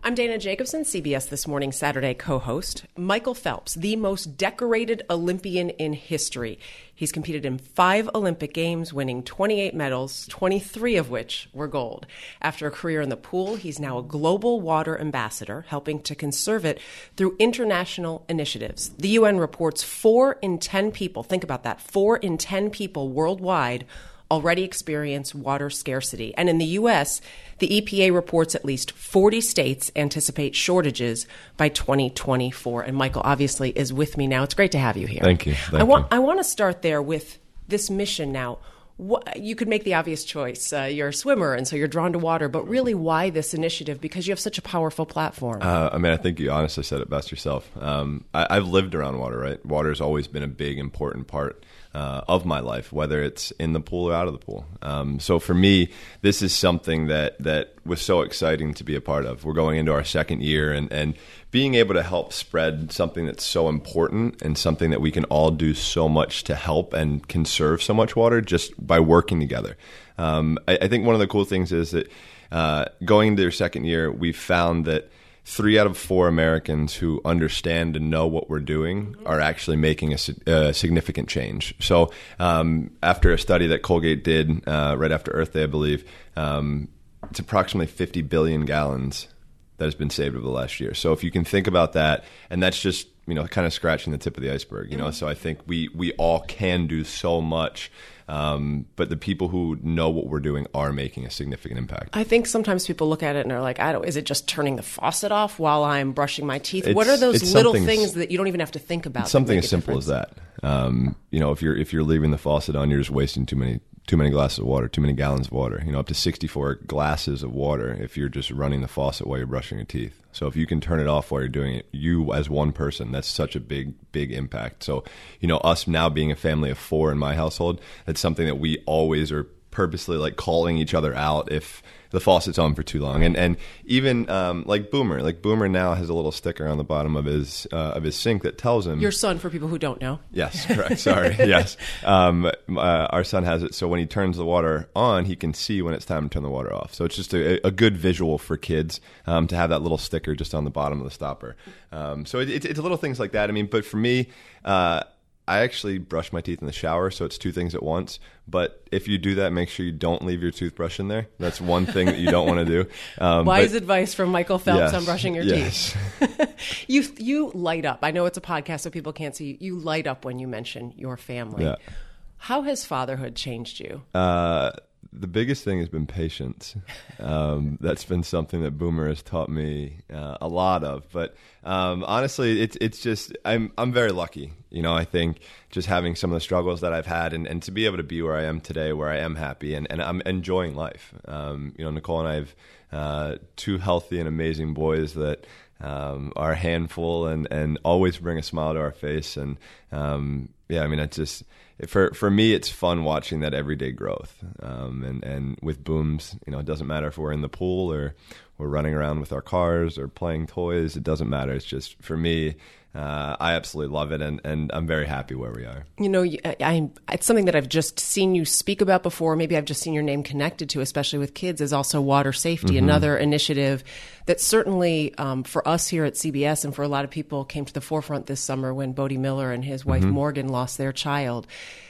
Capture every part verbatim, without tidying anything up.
I'm Dana Jacobson, C B S This Morning Saturday co-host. Michael Phelps, the most decorated Olympian in history. He's competed in five Olympic Games, winning twenty-eight medals, twenty-three of which were gold. After a career in the pool, he's now a global water ambassador, helping to conserve it through international initiatives. The U N reports four in ten people, think about that, four in ten people worldwide already experience water scarcity. And in the U S, the E P A reports at least forty states anticipate shortages by twenty twenty-four. And Michael obviously is with me now. It's great to have you here. Thank you. Thank I want you. I want to start there with this mission now. What, you could make the obvious choice. Uh, you're a swimmer, and so you're drawn to water. But really, why this initiative? Because you have such a powerful platform. Uh, I mean, I think you honestly said it best yourself. Um, I, I've lived around water, right? Water has always been a big, important part uh, of my life, whether it's in the pool or out of the pool. Um, so for me, this is something that, that was so exciting to be a part of. We're going into our second year, and, and being able to help spread something that's so important and something that we can all do so much to help and conserve so much water just by working together. Um, I, I think one of the cool things is that uh, going into your second year, we've found that three out of four Americans who understand and know what we're doing are actually making a, a significant change. So um, after a study that Colgate did uh, right after Earth Day, I believe, um, it's approximately fifty billion gallons that has been saved over the last year. So if you can think about that, and that's just, you know, kind of scratching the tip of the iceberg, you know, so I think we, we all can do so much, um, but the people who know what we're doing are making a significant impact. I think sometimes people look at it and are like, I don't, is it just turning the faucet off while I'm brushing my teeth? It's, what are those little something, things that you don't even have to think about? Something as simple as that. Um, you know, if you're, if you're leaving the faucet on, you're just wasting too many too many glasses of water, too many gallons of water, you know, up to sixty-four glasses of water if you're just running the faucet while you're brushing your teeth. So if you can turn it off while you're doing it, you as one person, that's such a big, big impact. So, you know, us now being a family of four in my household, that's something that we always are purposely like calling each other out if the faucet's on for too long. And and even um, like Boomer, like Boomer now has a little sticker on the bottom of his uh, of his sink that tells him. Your son, for people who don't know. Yes, correct. Sorry. Yes, um, uh, our son has it. So when he turns the water on, he can see when it's time to turn the water off. So it's just a, a good visual for kids um, to have that little sticker just on the bottom of the stopper. Um, so it, it, it's little things like that. I mean, but for me. Uh, I actually brush my teeth in the shower, so it's two things at once. But if you do that, make sure you don't leave your toothbrush in there. That's one thing that you don't want to do. Um, Wise but, advice from Michael Phelps yes, on brushing your yes. teeth. you you light up. I know it's a podcast, so people can't see you. You light up when you mention your family. Yeah. How has fatherhood changed you? Uh, the biggest thing has been patience. Um, that's been something that Boomer has taught me uh, a lot of. But um, honestly, it's it's just I'm I'm very lucky. You know, I think just having some of the struggles that I've had, and, and to be able to be where I am today, where I am happy, and, and I'm enjoying life. Um, you know, Nicole and I have uh, two healthy and amazing boys that um, are a handful and, and always bring a smile to our face. And um, yeah, I mean, it's just. For for me, it's fun watching that everyday growth. Um, and, and with Booms, you know, it doesn't matter if we're in the pool or we're running around with our cars or playing toys. It doesn't matter. It's just, for me, uh, I absolutely love it, and, and I'm very happy where we are. You know, I, I, it's something that I've just seen you speak about before. Maybe I've just seen your name connected to, especially with kids, is also water safety, mm-hmm. another initiative that certainly um, for us here at C B S and for a lot of people came to the forefront this summer when Bodie Miller and his wife mm-hmm. Morgan lost their child.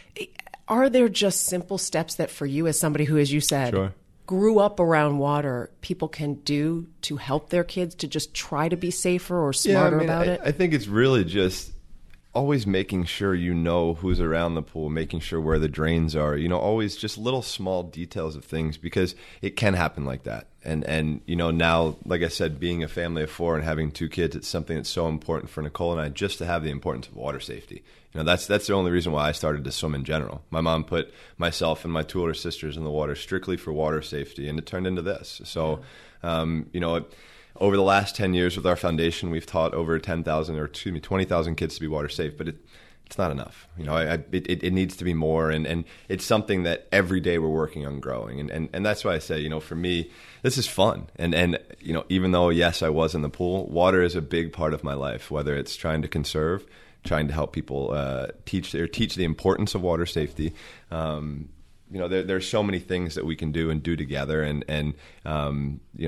Are there just simple steps that for you as somebody who, as you said, sure. grew up around water, people can do to help their kids to just try to be safer or smarter yeah, I mean, about I, it? I think it's really just always making sure you know who's around the pool, making sure where the drains are, you know, always just little small details of things, because it can happen like that. And, and you know, now, like I said, being a family of four and having two kids, it's something that's so important for Nicole and I, just to have the importance of water safety. You know, that's that's the only reason why I started to swim in general. My mom put myself and my two older sisters in the water strictly for water safety, and it turned into this. So, um, you know, it, over the last ten years with our foundation, we've taught over ten thousand, or excuse me, twenty thousand kids to be water safe, but it, it's not enough. You know, I, I, it, it needs to be more, and, and it's something that every day we're working on growing. And, and, and that's why I say, you know, for me, this is fun. And, and, you know, even though, yes, I was in the pool, water is a big part of my life, whether it's trying to conserve, trying to help people uh, teach or teach the importance of water safety. Um, you know, there, there's so many things that we can do and do together, and, and um, you know,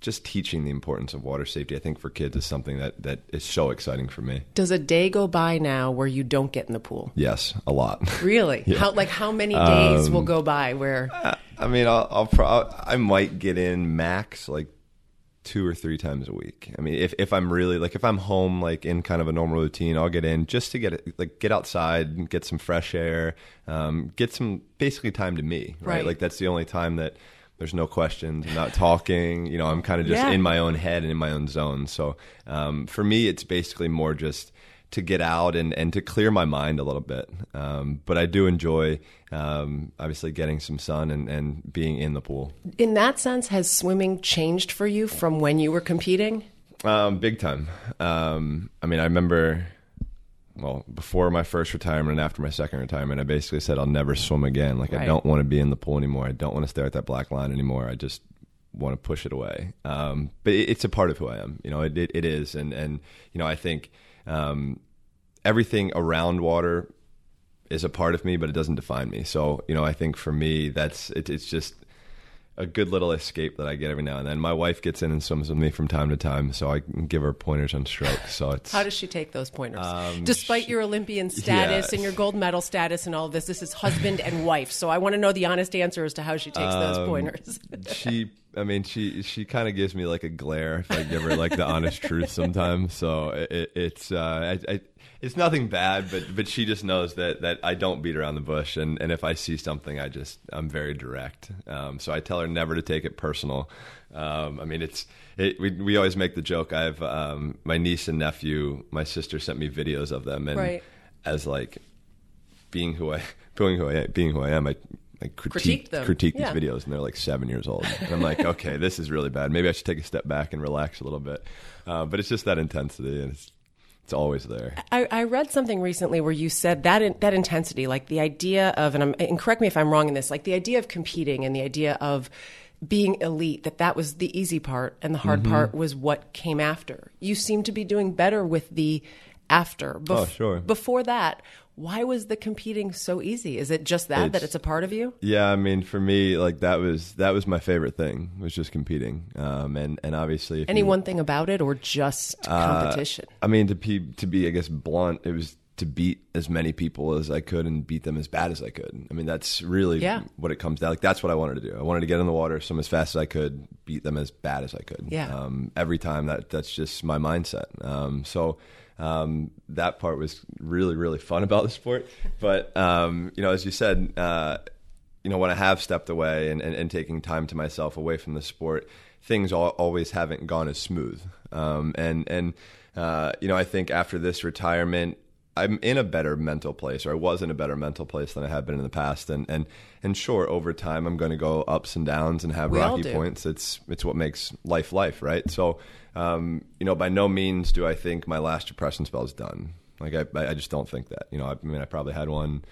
just teaching the importance of water safety, I think for kids is something that, that is so exciting for me. Does a day go by now where you don't get in the pool? Yes, a lot. Really? Yeah. How like how many days um, will go by where? I, I mean, I'll, I'll pro- I might get in max like two or three times a week. I mean, if if I'm really like if I'm home like in kind of a normal routine, I'll get in just to get it, like get outside and get some fresh air, um, get some basically time to me, right? Right. Like that's the only time that. There's no questions. I'm not talking. You know, I'm kind of just yeah. in my own head and in my own zone. So um, for me, it's basically more just to get out and, and to clear my mind a little bit. Um, but I do enjoy, um, obviously, getting some sun and, and being in the pool. In that sense, has swimming changed for you from when you were competing? Um, big time. Um, I mean, I remember... Well, before my first retirement and after my second retirement, I basically said I'll never swim again. Like, right. I don't want to be in the pool anymore. I don't want to stare at that black line anymore. I just want to push it away. Um, but it, it's a part of who I am. You know, it, it, it is. And, and, you know, I think um, everything around water is a part of me, but it doesn't define me. So, you know, I think for me, that's it, it's just a good little escape that I get every now and then. My wife gets in and swims with me from time to time, so I can give her pointers on strokes. So it's how does she take those pointers? Um, Despite she, your Olympian status yeah. and your gold medal status and all of this, this is husband and wife. So I want to know the honest answer as to how she takes um, those pointers. she, I mean, she she kind of gives me like a glare if I give her like the honest truth sometimes. So it, it's uh, I, I, it's nothing bad, but but she just knows that that I don't beat around the bush, and, and if I see something, I just I'm very direct. Um, so I tell her never to take it personal. Um, I mean, it's it, we we always make the joke. I have um, my niece and nephew. My sister sent me videos of them, and right. as like being who I being who I being who I am, I. I critique, them. critique yeah. these videos, and they're like seven years old. And I'm like, okay, this is really bad. Maybe I should take a step back and relax a little bit. Uh, but it's just that intensity, and it's it's always there. I, I read something recently where you said that in, that intensity, like the idea of, and, I'm, and correct me if I'm wrong in this, like the idea of competing and the idea of being elite, that that was the easy part, and the hard mm-hmm. part was what came after. You seem to be doing better with the after. Bef- oh, sure. Before that, why was the competing so easy? Is it just that, it's, that it's a part of you? Yeah, I mean, for me, like that was that was my favorite thing, was just competing. Um, and, and obviously... If Any you, one thing about it, or just competition? Uh, I mean, to be, to be, I guess, blunt, it was to beat as many people as I could and beat them as bad as I could. I mean, that's really yeah. what it comes down. Like, that's what I wanted to do. I wanted to get in the water, swim as fast as I could, beat them as bad as I could. Yeah. Um, every time, that that's just my mindset. Um, so... Um, that part was really, really fun about the sport. But, um, you know, as you said, uh, you know, when I have stepped away and, and, and taking time to myself away from the sport, things all, always haven't gone as smooth. Um, and, and uh, you know, I think after this retirement, I'm in a better mental place, or I was in a better mental place than I have been in the past. And, and, and sure, over time, I'm going to go ups and downs and have we rocky points. It's, it's what makes life life, right? So, um, you know, by no means do I think my last depression spell is done. Like, I, I just don't think that. You know, I, I mean, I probably had one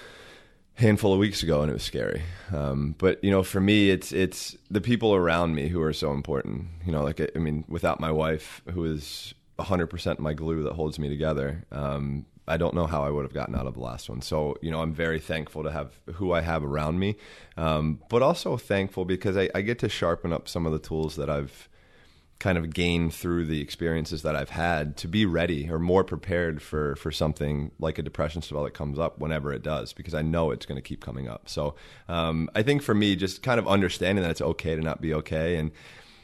handful of weeks ago, and it was scary. Um, but, you know, for me, it's it's the people around me who are so important. You know, like, I, I mean, without my wife, who is one hundred percent my glue that holds me together, um, I don't know how I would have gotten out of the last one. So, you know, I'm very thankful to have who I have around me, um, but also thankful because I, I get to sharpen up some of the tools that I've kind of gained through the experiences that I've had to be ready or more prepared for, for something like a depression spell that comes up whenever it does, because I know it's going to keep coming up. So um, I think for me, just kind of understanding that it's okay to not be okay, and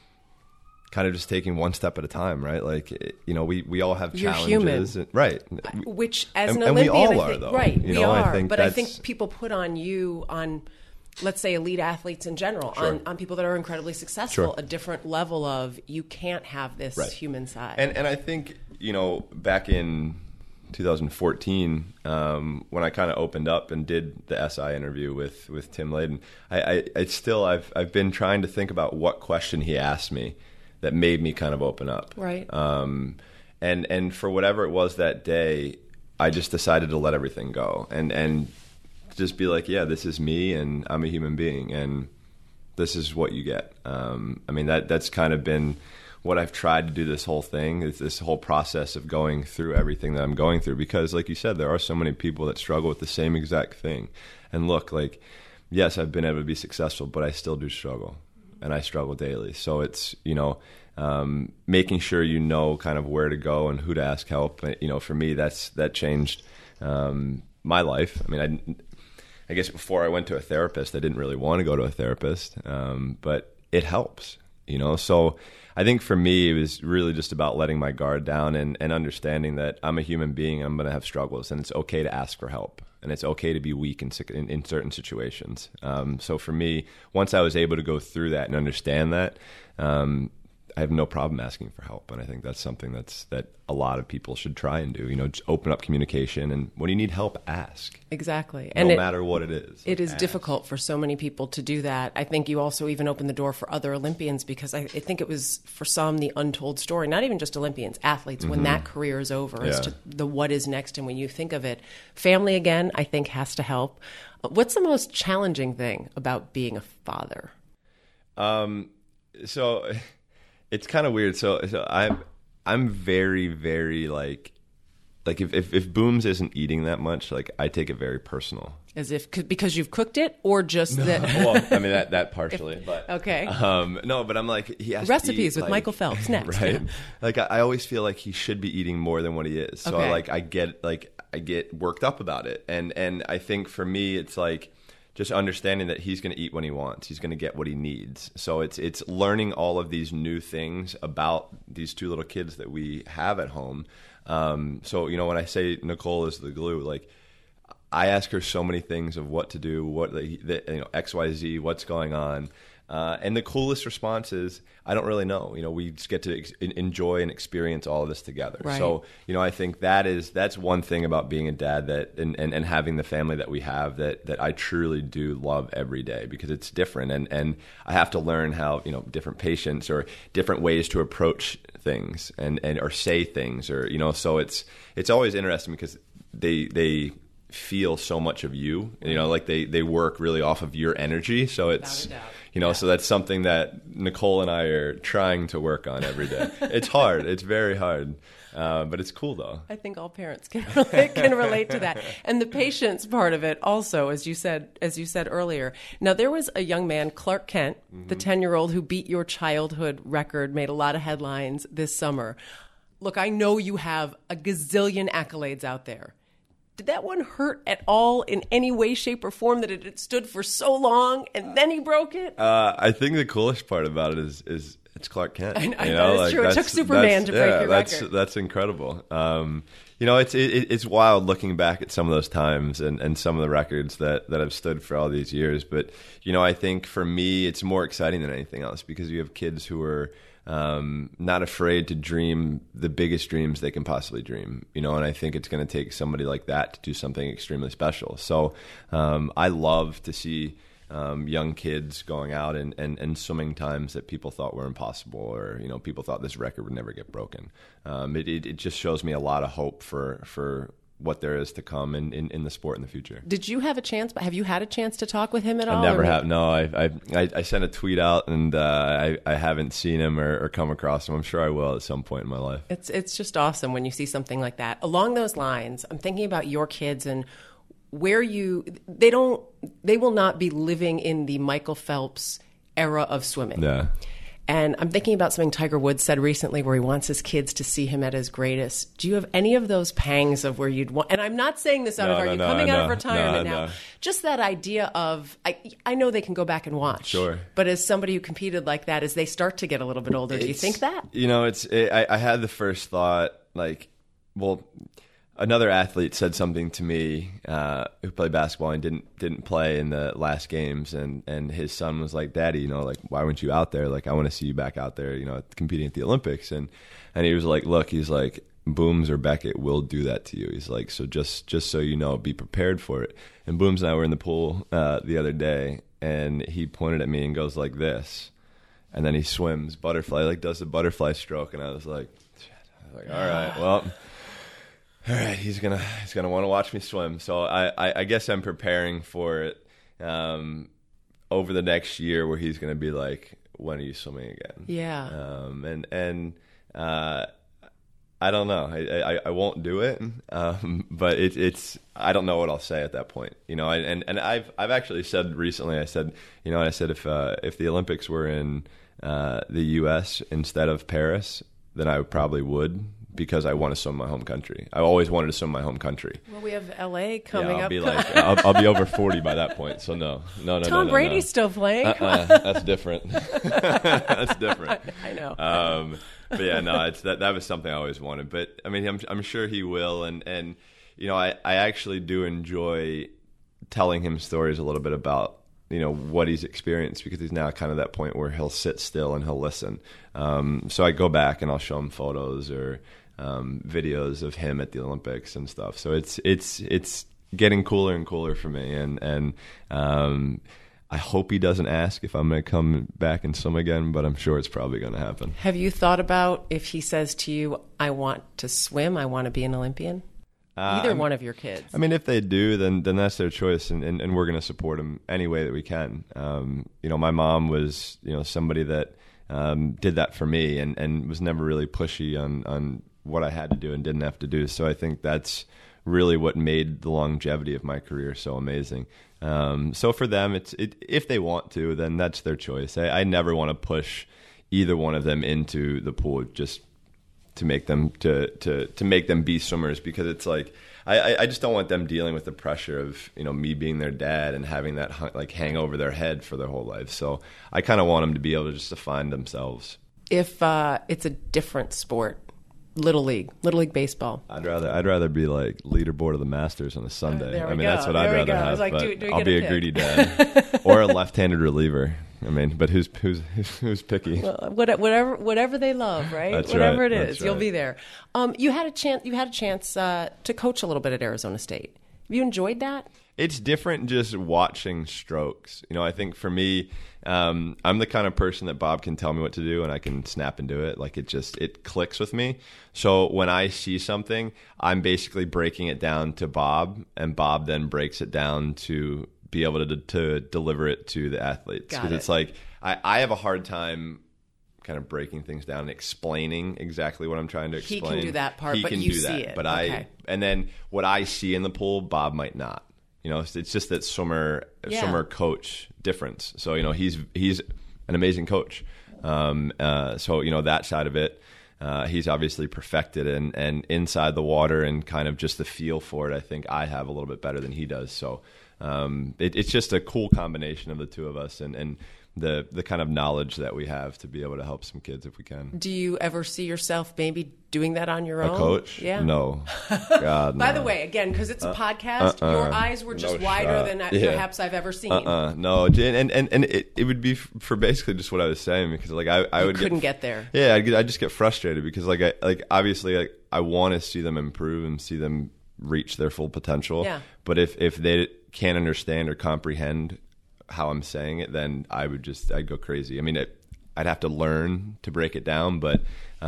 kind of just taking one step at a time, right? Like, you know, we, we all have You're challenges. human. And, right. Which, as and, an and Olympian, we all I think, are, though. right, you we know, are. I think but I think people put on you, on, let's say, elite athletes in general, sure. on, on people that are incredibly successful, sure. a different level of, you can't have this right. human side. And and I think, you know, back in two thousand fourteen, um, when I kind of opened up and did the S I interview with, with Tim Layden, I, I, I still, I've I've been trying to think about what question he asked me that made me kind of open up. Right. Um, and and for whatever it was that day, I just decided to let everything go and and just be like, yeah, this is me, and I'm a human being, and this is what you get. Um, I mean, that that's kind of been what I've tried to do this whole thing, is this whole process of going through everything that I'm going through, because like you said, there are so many people that struggle with the same exact thing. And look, like, yes, I've been able to be successful, but I still do struggle. and I struggle daily. So it's, you know, um, making sure you know kind of where to go and who to ask help. You know, for me, that's that changed um, my life. I mean, I, I guess before I went to a therapist, I didn't really want to go to a therapist, um, but it helps, you know. So I think for me, it was really just about letting my guard down and, and understanding that I'm a human being. I'm going to have struggles, and it's okay to ask for help, and it's okay to be weak in, in, in certain situations. Um, so for me, once I was able to go through that and understand that, um, I have no problem asking for help. And I think that's something that's that a lot of people should try and do. You know, just open up communication, and when you need help, ask. Exactly. No and it, matter what it is. It like, is ask. difficult for so many people to do that. I think you also even open the door for other Olympians, because I, I think it was for some the untold story, not even just Olympians, athletes, mm-hmm. when that career is over, yeah. as to the what is next. And when you think of it, family, again, I think has to help. What's the most challenging thing about being a father? Um, so it's kind of weird. So, so I'm, I'm very, very like, like if, if, if Booms isn't eating that much, like I take it very personal. As if, because you've cooked it, or just no. that? Well, I mean, that, that partially, if, but. Okay. Um, no, but I'm like, he has Recipes to eat, with like, Michael Phelps next. Right. Like I, I always feel like he should be eating more than what he is. So okay. like I get, like I get worked up about it. And, and I think for me, it's like, just understanding that he's going to eat when he wants. He's going to get what he needs. So it's it's learning all of these new things about these two little kids that we have at home. Um, so, you know, when I say Nicole is the glue, like I ask her so many things of what to do, what the, the you know, X, Y, Z, what's going on. Uh, and the coolest response is, I don't really know. You know, we just get to ex- enjoy and experience all of this together. Right. So, you know, I think that is that's one thing about being a dad that and, and, and having the family that we have that that I truly do love every day, because it's different, and, and I have to learn how, you know, different patients or different ways to approach things and, and or say things, or, you know, so it's it's always interesting because they they feel so much of you, you know, like they, they work really off of your energy. So it's, you know, yeah. so that's something that Nicole and I are trying to work on every day. It's hard. It's very hard. Uh, but it's cool though. I think all parents can relate, can relate to that. And the patience part of it also, as you said, as you said earlier. Now, there was a young man, Clark Kent, mm-hmm. the ten-year-old who beat your childhood record, made a lot of headlines this summer. Look, I know you have a gazillion accolades out there. Did that one hurt at all in any way, shape, or form that it had stood for so long and then he broke it? Uh, I think the coolest part about it is is it's Clark Kent. I, I you know, know, that's like, true. It took Superman to break yeah, your that's, record. That's incredible. Um, you know, it's it, it's wild looking back at some of those times and, and some of the records that, that have stood for all these years. But, you know, I think for me, it's more exciting than anything else because you have kids who are Um, not afraid to dream the biggest dreams they can possibly dream, you know, and I think it's going to take somebody like that to do something extremely special. So um, I love to see um, young kids going out and, and, and swimming times that people thought were impossible, or, you know, people thought this record would never get broken. Um, it, it, it just shows me a lot of hope for, for what there is to come in, in, in the sport in the future. Did you have a chance, have you had a chance to talk with him at all? I never have. No, I, I I I sent a tweet out and uh, I, I haven't seen him or, or come across him. I'm sure I will at some point in my life. It's it's just awesome when you see something like that. Along those lines, I'm thinking about your kids and where you, they don't, they will not be living in the Michael Phelps era of swimming. Yeah. And I'm thinking about something Tiger Woods said recently where he wants his kids to see him at his greatest. Do you have any of those pangs of where you'd want, and I'm not saying this out no, of, are no, you no, coming no, out of retirement no, now? no. Just that idea of, I, I know they can go back and watch. Sure. But as somebody who competed like that, as they start to get a little bit older, it's, do you think that? You know, it's, it, I, I had the first thought, like, well, another athlete said something to me uh, who played basketball and didn't didn't play in the last games, and, and his son was like, "Daddy, you know, like why weren't you out there? Like I want to see you back out there, you know, competing at the Olympics." And and he was like, "Look, he's like Booms or Beckett will do that to you." He's like, "So just just so you know, be prepared for it." And Booms and I were in the pool uh, the other day, and he pointed at me and goes like this, and then he swims butterfly, like does the butterfly stroke, and I was like, Shit. I was like, "All right, well." All right, he's gonna he's gonna want to watch me swim. So I, I, I guess I'm preparing for it um, over the next year, where he's gonna be like, "When are you swimming again?" Yeah. Um, and and uh, I don't know. I, I, I won't do it, um, but it, it's I don't know what I'll say at that point. You know, and, and I've I've actually said recently. I said, you know, I said if uh, if the Olympics were in uh, the U S instead of Paris, then I probably would, because I want to swim my home country. I always wanted to swim my home country. Well, we have L A coming yeah, I'll up. Be like, I'll, I'll be over forty by that point. So no, no, no. Tom no, no, Brady's no. still playing. Uh-uh, that's different. That's different. I know. Um, but yeah, no, it's that. That was something I always wanted. But I mean, I'm I'm sure he will. And and you know, I I actually do enjoy telling him stories a little bit about, you know, what he's experienced, because he's now kind of that point where he'll sit still and he'll listen. Um, so I go back and I'll show him photos or um, videos of him at the Olympics and stuff. So it's it's it's getting cooler and cooler for me, and and um, I hope he doesn't ask if I'm going to come back and swim again, but I'm sure it's probably going to happen. Have you thought about if he says to you, "I want to swim, I want to be an Olympian"? Uh, Either I'm, one of your kids. I mean, if they do, then then that's their choice, and, and, and we're going to support them any way that we can. Um, you know, my mom was, you know, somebody that um, did that for me, and, and was never really pushy on, on what I had to do and didn't have to do. So I think that's really what made the longevity of my career so amazing. Um, so for them, it's it, if they want to, then that's their choice. I, I never want to push either one of them into the pool just to make them to, to, to make them be swimmers, because it's like I, I just don't want them dealing with the pressure of, you know, me being their dad and having that like hang over their head for their whole life. So I kind of want them to be able to just to find themselves. If uh, it's a different sport, Little League, Little League baseball. I'd rather I'd rather be like leaderboard of the Masters on a Sunday. There we I mean, go. that's what There I'd we rather go. I have. was like, but do- do we I'll get be a a pick? greedy dad or a left-handed reliever. I mean, but who's who's who's picky? Well, what- whatever, whatever they love, right? That's whatever right. it is, That's you'll right. be there. Um, you had a chance. You had a chance uh, to coach a little bit at Arizona State. Have you enjoyed that? It's different just watching strokes. You know, I think for me, um, I'm the kind of person that Bob can tell me what to do and I can snap and do it. Like it just, it clicks with me. So when I see something, I'm basically breaking it down to Bob, and Bob then breaks it down to be able to, to deliver it to the athletes. Got Because it. it's like, I, I have a hard time kind of breaking things down and explaining exactly what I'm trying to He explain. can do that part, He but can you do see that. it. But Okay. I, and then what I see in the pool, Bob might not. You know, it's, it's just that swimmer Yeah. swimmer coach difference. So you know, he's he's an amazing coach. Um, uh, so you know that side of it, uh, he's obviously perfected, and and inside the water and kind of just the feel for it, I think I have a little bit better than he does. So um, it, it's just a cool combination of the two of us, and and the the kind of knowledge that we have to be able to help some kids if we can. Do you ever see yourself maybe doing that on your A own? coach? Yeah. No. God, By no. the way, again, because it's a podcast, uh-uh. your eyes were just No wider shot. than Yeah. perhaps I've ever seen. Uh-uh. No, and and and it, it would be f- for basically just what I was saying, because like I, I You would couldn't get, get there. Yeah, I get I just get frustrated because like I like obviously like I want to see them improve and see them reach their full potential. Yeah. But if if they can't understand or comprehend how I'm saying it, then I would just I'd go crazy. I mean, it, I'd have to learn to break it down, but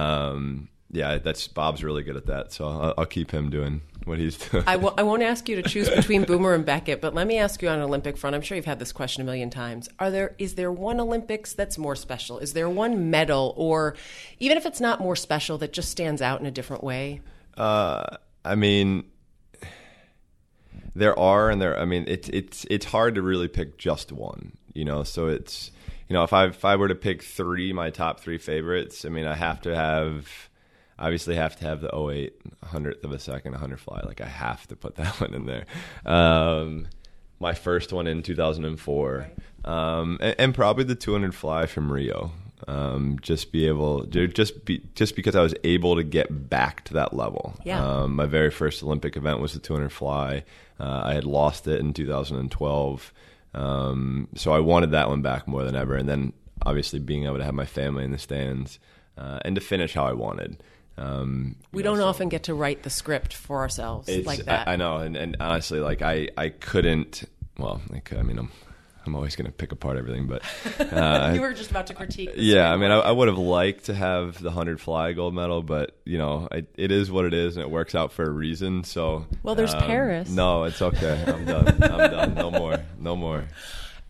um, yeah, that's Bob's really good at that, so I'll, I'll keep him doing what he's doing. I w- I won't ask you to choose between Boomer and Beckett, but let me ask you on an Olympic front. I'm sure you've had this question a million times. Are there is there one Olympics that's more special? Is there one medal, or even if it's not more special, that just stands out in a different way? Uh, I mean, there are, and there. I mean, it's it's it's hard to really pick just one. You know, so it's you know, if I if I were to pick three, my top three favorites. I mean, I have to have. Obviously, have to have the oh eight hundredth of a second one hundred fly. Like I have to put that one in there. Um, my first one in two thousand four, um, and, and probably the two hundred fly from Rio. Um, just be able, just be, just because I was able to get back to that level. Yeah. Um, my very first Olympic event was the two hundred fly. Uh, I had lost it in two thousand twelve, um, so I wanted that one back more than ever. And then obviously being able to have my family in the stands uh, and to finish how I wanted. Um, We you know, don't so often get to write the script for ourselves it's- like that. I, I know, and, and honestly, like I, I couldn't. Well, I, could, I mean, I'm, I'm always going to pick apart everything, but uh, you were just about to critique. the yeah, I swim, mean, I, weren't I you? would have liked to have the hundred fly gold medal, but you know, I, it is what it is, and it works out for a reason. So, Well, there's um, Paris. No, it's okay. I'm done. I'm done. No more. No more.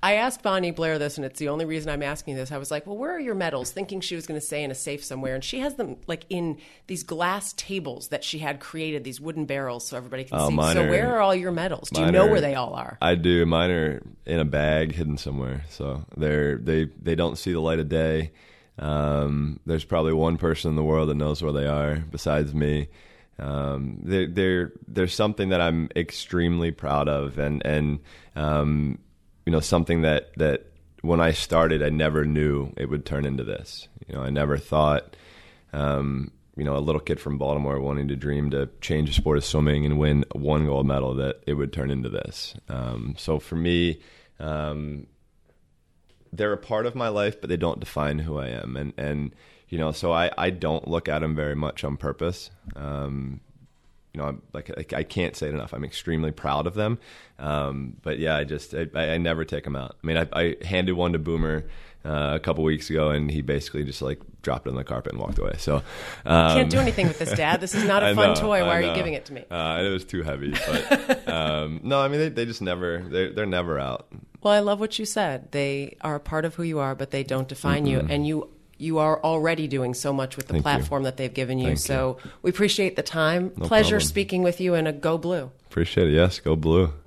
I asked Bonnie Blair this, and it's the only reason I'm asking this. I was like, well, where are your medals? Thinking she was going to say in a safe somewhere. And she has them like in these glass tables that she had created, these wooden barrels so everybody can Oh, see. mine So are- where are all your medals? Do you mine know are- where they all are? I do. Mine are in a bag hidden somewhere. So they're, they, they don't see the light of day. Um, there's probably one person in the world that knows where they are besides me. Um, they're, they're, there's something that I'm extremely proud of, and, and, um, you know, something that, that when I started, I never knew it would turn into this. You know, I never thought, um, you know, a little kid from Baltimore wanting to dream to change the sport of swimming and win one gold medal, that it would turn into this. Um, so for me, um, they're a part of my life, but they don't define who I am. And, and, you know, so I, I don't look at them very much on purpose. Um, you know, I'm, like I, I can't say it enough. I'm extremely proud of them. Um, but yeah, I just, I, I never take them out. I mean, I, I handed one to Boomer uh, a couple weeks ago, and he basically just like dropped it on the carpet and walked away. So um, Can't do anything with this, Dad. This is not a I fun know, toy. Why I are you know. giving it to me? Uh, it was too heavy, but um, no, I mean, they, they just never, they're, they're never out. Well, I love what you said. They are a part of who you are, but they don't define you. And you you are already doing so much with the Thank you. platform that they've given you. Thank so we appreciate the time. No Pleasure problem. speaking with you, and a go blue. Appreciate it. Yes, go blue.